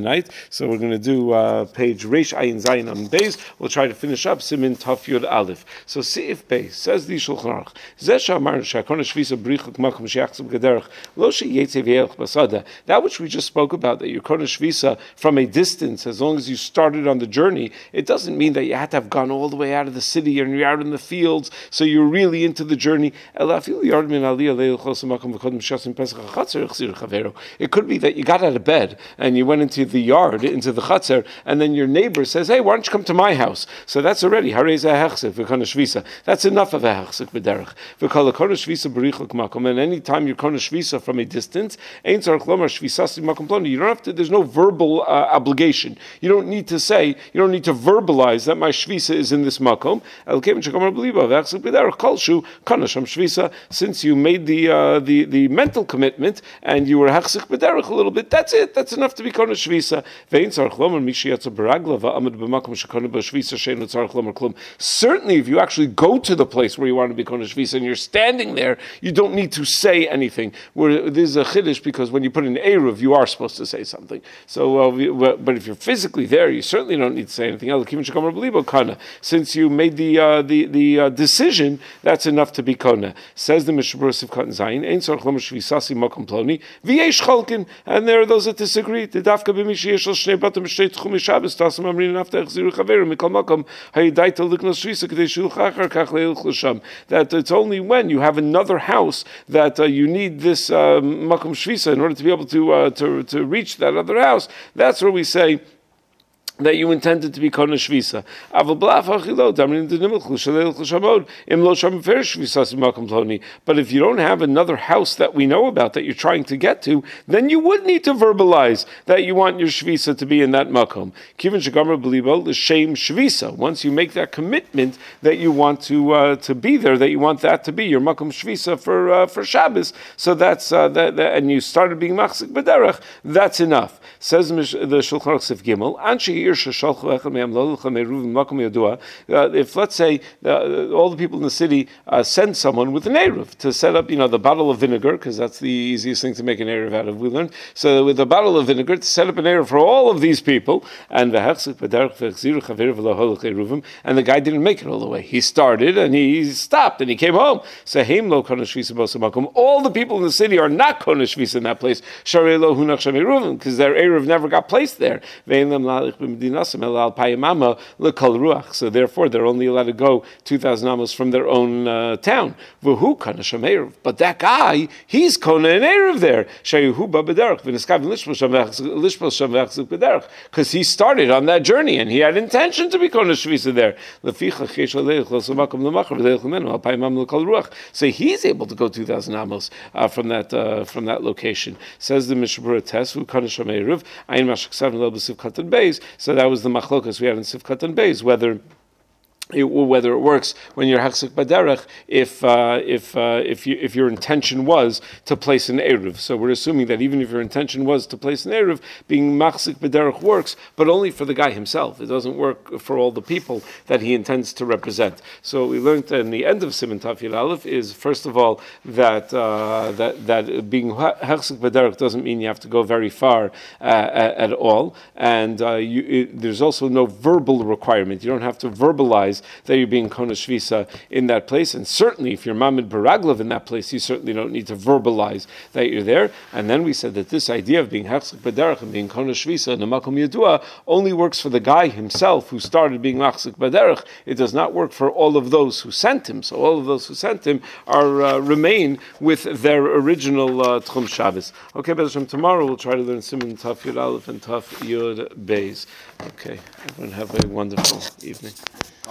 night. So we're going to do page Reish Ayin Zayin on Beis. We'll try to finish up Simin Taf Yud Aleph. So Seif Beis says the Shulchan Aruch. That which we just spoke about, that you're Kona Shvisa from a distance, as long as you started on the journey, it doesn't mean that you had to have gone all the way out of the city and you're out in the fields, so you're really into the journey. It could be that you got out of bed and you went into the yard, into the chutzner, and then your neighbor says, "Hey, why don't you come to my house?" So that's already that's enough of a hechsek b'derech. And any time you're kona shvisa from a distance, you don't have to. There's no verbal obligation. You don't need to say. You don't need to verbalize that my shvisa is in this makom. Since you made the mental commitment and you were hechsek b'derech a little bit, that's it. That's enough to be kona shvisa. Certainly, if you actually go to the place where you want to be kona shvisa and you're standing there, you don't need to say anything. This is a chiddush because when you put an eruv, you are supposed to say something. So, but if you're physically there, you certainly don't need to say anything. Since you made the decision, that's enough to be kona. Says the Mishabur Sivkat Zayin, Ein Tzarich Lomer Shvisasi Makom Ploni, V'yesh Chalkin, and there are those that disagree. The Dafka b'mishi yesh al shnei batim b'shtei tchumi Shabbos tasam amrin nafta echziru chaveru mikol makom hayidaita liknos shvisa k'dei shulcha achar kach leilch l'sham. That it's only when you have another house that you need this makom shvisa in order to be able to reach that other house. That's where we say that you intended to be kona shvisa. But if you don't have another house that we know about that you're trying to get to, then you would need to verbalize that you want your shvisa to be in that makom. Once you make that commitment that you want to be there, that you want that to be your makom shvisa for Shabbos, so that's that, and you started being machzik b'derech, that's enough. Says the Shulchan Aruch Sif Gimel, if let's say all the people in the city send someone with an eruv to set up, the bottle of vinegar, because that's the easiest thing to make an eruv out of. We learned so with a bottle of vinegar to set up an eruv for all of these people, and the guy didn't make it all the way. He started and he stopped and he came home. So all the people in the city are not kona shvisa in that place because their eruv never got placed there. So therefore, they're only allowed to go 2,000 amos from their own town. But that guy, he's kona and eruv there, because he started on that journey and he had intention to be kona shvisa there. So he's able to go 2,000 amos from that location. Says the Mishabura Tes, who kona shameruv, ayin mashak 7 level sivkatan beis. So that was the machlokas we had in Sivkatan Beis, whether it works when you're hechsek b'derech if your intention was to place an eruv. So we're assuming that even if your intention was to place an eruv, being machsek b'derech works, but only for the guy himself. It doesn't work for all the people that he intends to represent. So we learned in the end of Siman Taf Yud Aleph is first of all that being hechsek b'derech doesn't mean you have to go very far at all, and there's also no verbal requirement. You don't have to verbalize that you're being kona shvisa in that place, and certainly if you're mamid baraglav in that place, you certainly don't need to verbalize that you're there. And then we said that this idea of being hechsek b'derech and being kona shvisa in the makom yadua only works for the guy himself who started being hechsek b'derech. It does not work for all of those who sent him. So all of those who sent him are remain with their original Tchum Shabbos. Okay, Bezashem, tomorrow we'll try to learn Siman Taf Yud Aleph and Taf Yud Beis. Okay, everyone have a wonderful evening.